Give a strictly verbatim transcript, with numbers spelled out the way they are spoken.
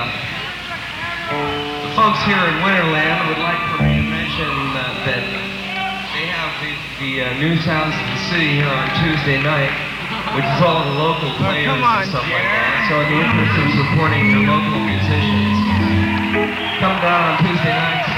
uh, the folks here in Winterland would like for me to mention uh, that they have the, the uh, News House of the City here on Tuesday night, which is all the local players oh, on, and stuff Jared. like that. So in the interest of supporting the local musicians, come down on Tuesday nights.